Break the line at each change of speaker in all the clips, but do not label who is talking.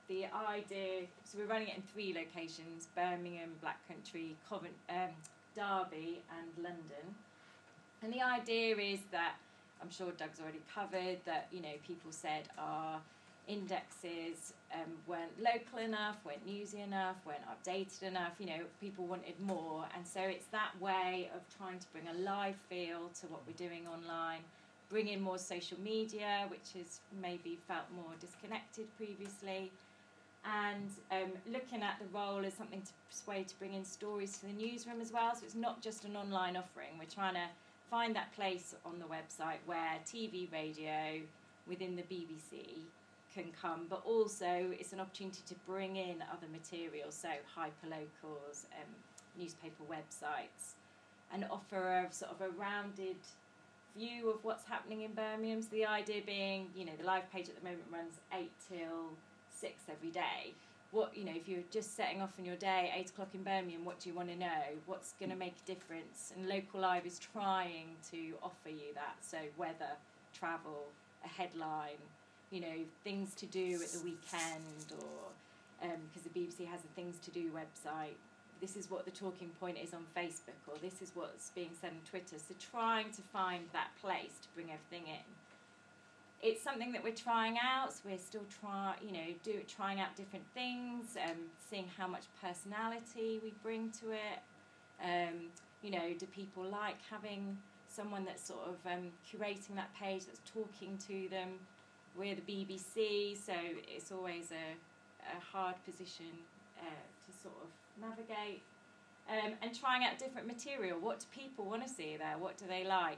the idea, so we're running it in 3 locations: Birmingham, Black Country, Derby and London. And the idea is that, I'm sure Doug's already covered, that, you know, people said our indexes weren't local enough, weren't newsy enough, weren't updated enough, you know, people wanted more. And so it's that way of trying to bring a live feel to what we're doing online, bring in more social media, which has maybe felt more disconnected previously, and looking at the role as something to persuade to bring in stories to the newsroom as well. So it's not just an online offering. We're trying to find that place on the website where TV, radio, within the BBC can come, but also it's an opportunity to bring in other materials, so hyperlocals, newspaper websites, and offer a sort of a rounded view of what's happening in Birmingham. So the idea being, you know, the live page at the moment runs 8 till 6 every day. What, you know, if you're just setting off in your day, 8 o'clock in Birmingham, what do you want to know? What's going to make a difference? And Local Live is trying to offer you that. So weather, travel, a headline, you know, things to do at the weekend, or because the BBC has a things to do website. This is what the talking point is on Facebook, or this is what's being said on Twitter. So trying to find that place to bring everything in. It's something that we're trying out. So we're still trying out different things, seeing how much personality we bring to it. You know, do people like having someone that's sort of curating that page, that's talking to them? We're the BBC, so it's always a hard position to sort of navigate. And trying out different material. What do people want to see there? What do they like?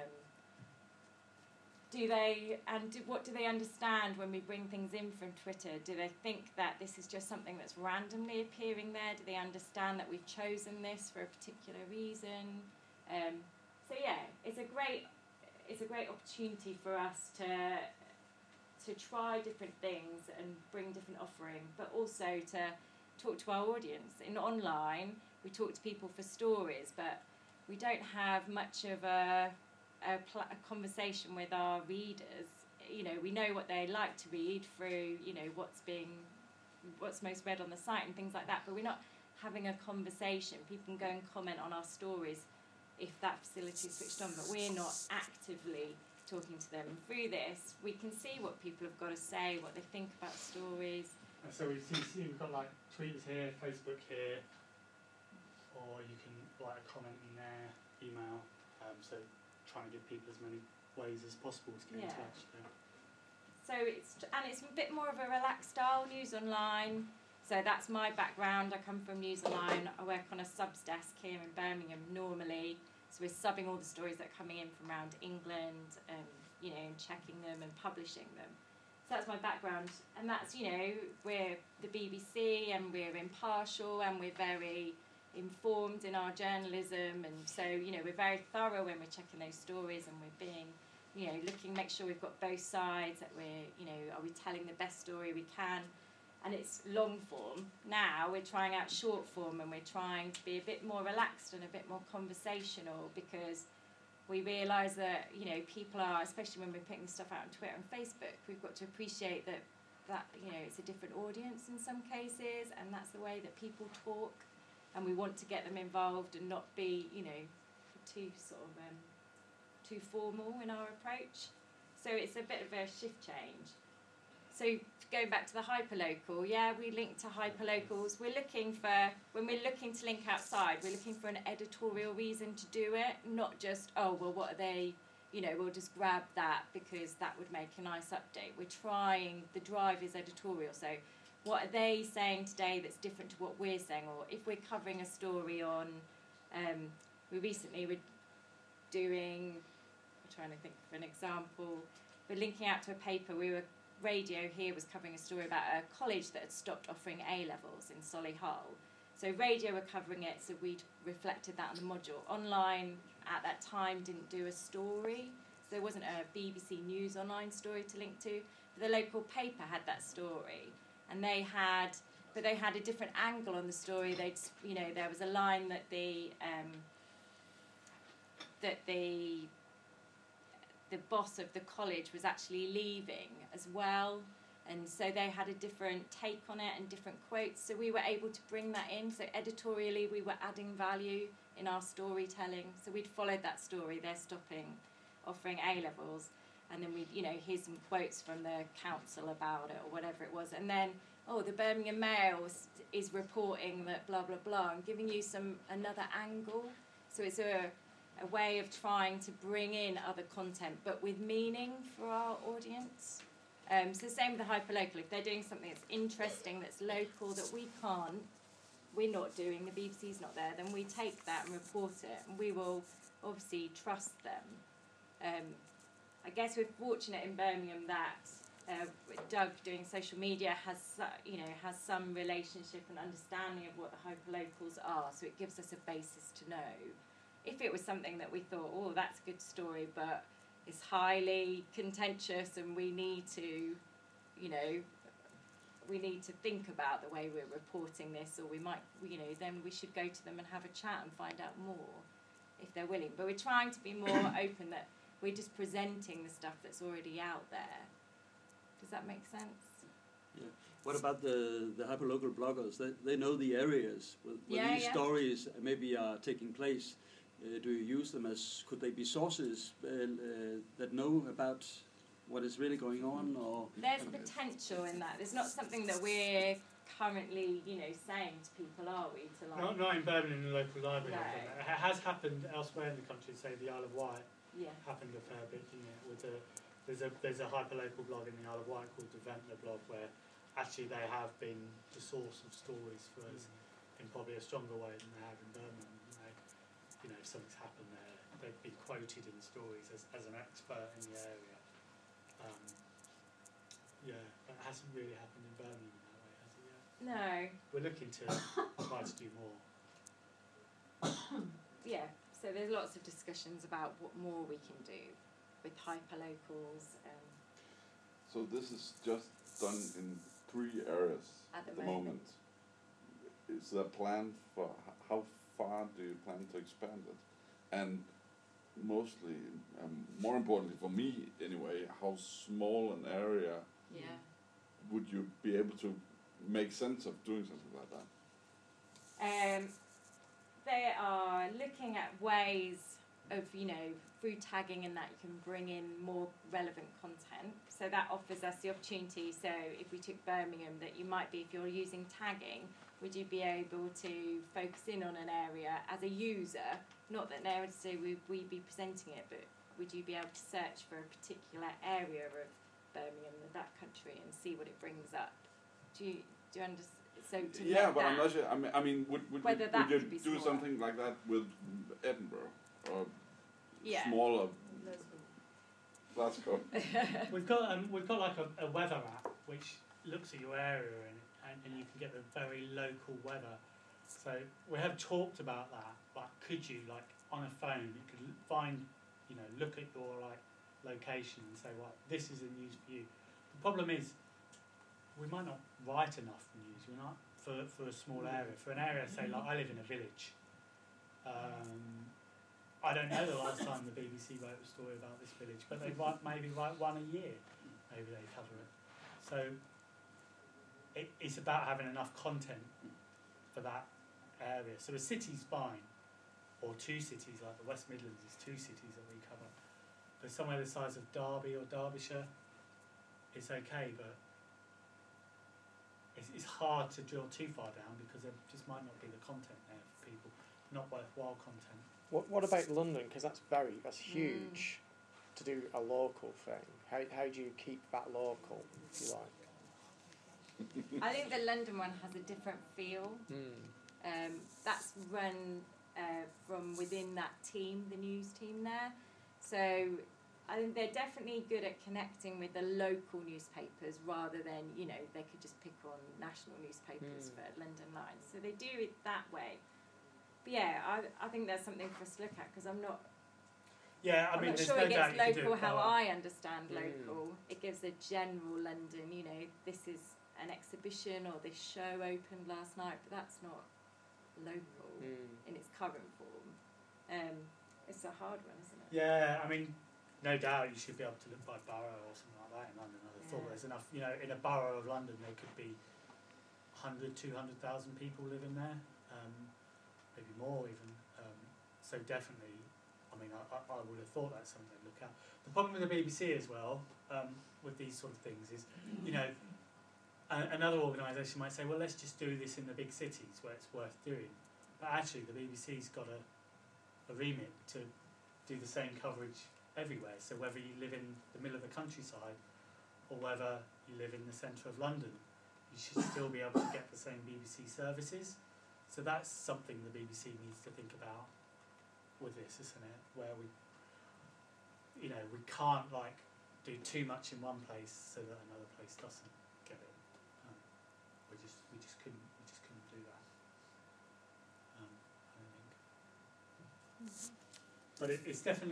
What do they understand when we bring things in from Twitter? Do they think that this is just something that's randomly appearing there? Do they understand that we've chosen this for a particular reason? So yeah, it's a great opportunity for us to try different things and bring different offering, but also to talk to our audience. In online, we talk to people for stories, but we don't have much of a conversation with our readers. You know, we know what they like to read through, you know, what's most read on the site and things like that, but we're not having a conversation. People can go and comment on our stories if that facility is switched on, but we're not actively talking to them. And through this, we can see what people have got to say, what they think about stories.
So we've got like tweets here, Facebook here, or you can write a comment in there, email. So trying to give people as many ways as possible to get in touch. Yeah.
So it's a bit more of a relaxed style, news online. So that's my background. I come from News Online. I work on a subs desk here in Birmingham normally. So we're subbing all the stories that are coming in from around England, you know, and checking them and publishing them. So that's my background. And that's, you know, we're the BBC and we're impartial and we're very informed in our journalism. And so, you know, we're very thorough when we're checking those stories, and we're being, you know, make sure we've got both sides, that we're, you know, are we telling the best story we can? And it's long form. Now we're trying out short form, and we're trying to be a bit more relaxed and a bit more conversational, because we realise that, you know, people are, especially when we're putting stuff out on Twitter and Facebook, we've got to appreciate that, you know, it's a different audience in some cases, and that's the way that people talk, and we want to get them involved and not be, you know, too sort of too formal in our approach. So it's a bit of a shift change. So going back to the hyperlocal, yeah, we link to hyperlocals. We're looking for, when we're looking to link outside, we're looking for an editorial reason to do it, not just, oh, well, what are they, you know, we'll just grab that because that would make a nice update. We're trying, the drive is editorial, so what are they saying today that's different to what we're saying? Or if we're covering a story on, we recently were doing, I'm trying to think of an example, we're linking out to a paper, Radio here was covering a story about a college that had stopped offering A-levels in Solihull. So Radio were covering it, so we'd reflected that on the module. Online, at that time, didn't do a story, so there wasn't a BBC News Online story to link to. But the local paper had that story, and they had a different angle on the story. You know, there was a line that the boss of the college was actually leaving as well. And so they had a different take on it and different quotes. So we were able to bring that in. So editorially, we were adding value in our storytelling. So we'd followed that story. They're stopping offering A-levels. And then we'd, hear some quotes from the council about it or whatever it was. And then, the Birmingham Mail is reporting that blah, blah, blah, and giving you another angle. So it's a way of trying to bring in other content, but with meaning for our audience. So the same with the hyperlocal. If they're doing something that's interesting, that's local, that we're not doing, the BBC's not there, then we take that and report it, and we will obviously trust them. I guess we're fortunate in Birmingham that Doug doing social media has some relationship and understanding of what the hyperlocals are, so it gives us a basis to know. If it was something that we thought, that's a good story, but it's highly contentious and we need to think about the way we're reporting this, or we might, then we should go to them and have a chat and find out more if they're willing. But we're trying to be more open, that we're just presenting the stuff that's already out there. Does that make sense?
Yeah. What about the hyperlocal bloggers? They know the areas where these stories maybe are taking place. Do you use them as, could they be sources that know about what is really going on? Or
there's potential in that. There's not something that we're currently, saying to people, are we?
Not in Birmingham, in the local library.
No.
It has happened elsewhere in the country, say the Isle of Wight.
Yeah.
Happened a fair bit, there's a hyperlocal blog in the Isle of Wight called the Ventnor blog, where actually they have been the source of stories for us in probably a stronger way than they have in Birmingham. If something's happened there, they'd be quoted in stories as an expert in the area. That hasn't really happened in Birmingham in that way, has it yet?
No.
We're looking to try to do more.
Yeah, so there's lots of discussions about what more we can do with hyperlocals.
So this is just done in 3 areas
at the moment.
Is there a plan for how far do you plan to expand it? And mostly, more importantly for me anyway, how small an area would you be able to make sense of doing something like that?
They are looking at ways of, through tagging and that you can bring in more relevant content. So that offers us the opportunity. So if we took Birmingham, that you might be, if you're using tagging, would you be able to focus in on an area as a user? Not that necessarily we'd be presenting it, but would you be able to search for a particular area of Birmingham, that country, and see what it brings up? Do you understand? So to
but I'm not sure. I mean, would you do
smaller.
something like that with Edinburgh or
smaller?
Glasgow?
We've got like a weather app which looks at your area and you can get the very local weather. So we have talked about that. Like, could you, like, on a phone, you could find, look at your location and say, right, this is the news for you. The problem is, we might not write enough news. We're not for a small area. For an area, say, like I live in a village. I don't know the last time the BBC wrote a story about this village, but they maybe write one a year. Maybe they cover it. So it's about having enough content for that area. So a city's fine, or 2 cities, like the West Midlands is 2 cities that we cover. But somewhere the size of Derby or Derbyshire, it's okay, but it's hard to drill too far down because there just might not be the content there for people, not worthwhile content.
What about London? Because that's huge to do a local thing. How do you keep that local, if you like?
I think the London one has a different feel. That's run from within that team, the news team there. So I think they're definitely good at connecting with the local newspapers rather than, they could just pick on national newspapers for London lines. So they do it that way. But I think there's something for us to look at because I'm not sure it gets local how I understand local. It gives a general London, this is an exhibition or this show opened last night, but that's not local in its current form. It's a hard one, isn't it?
Yeah, I mean, no doubt you should be able to look by borough or something like that in London. I thought there's enough, you know, in a borough of London there could be 100, 200,000 people living there, maybe more even. So definitely, I mean, I would have thought that's something to look at. The problem with the BBC as well, with these sort of things is, you know, another organisation might say, well, let's just do this in the big cities where it's worth doing. But actually, the BBC's got a remit to do the same coverage everywhere. So whether you live in the middle of the countryside or whether you live in the centre of London, you should still be able to get the same BBC services. So that's something the BBC needs to think about with this, isn't it? Where we, you know, we can't like do too much in one place so that another place doesn't get it. We just couldn't do that. I don't think. But it's definitely